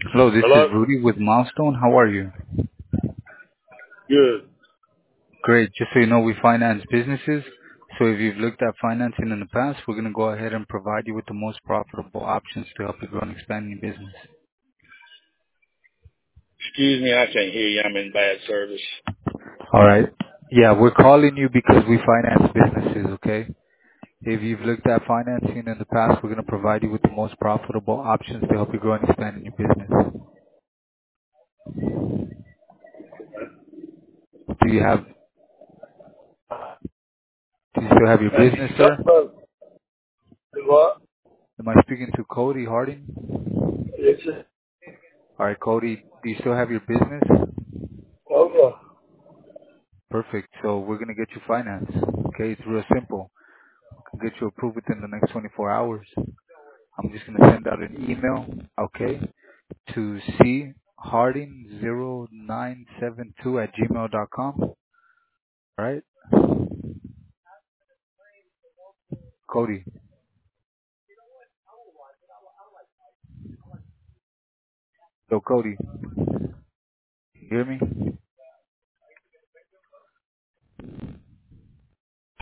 Hello, this is Hello? Rudy with Milestone. How are you? Good. Great. Just so you know, we finance businesses. So if you've looked at financing in the past, we're going to go ahead and provide you with the most profitable options to help you grow and expand your business. Excuse me, I can't hear you. I'm in bad service. All right. Yeah, we're calling you because we finance businesses, okay? If you've looked at financing in the past, we're going to provide you with the most profitable options to help you grow and expand in your business. Do you have, do you still have your Hey, business, sir? what? Am I speaking to Cody Harding? It's All right, Cody, do you still have your business? over. Perfect. So we're gonna get you financed. Okay, it's real simple. We can get you approved within the next 24 hours. I'm just gonna send out an email, okay, to charding0972 @gmail.com. All right, Cody. Yo, Cody, you hear me?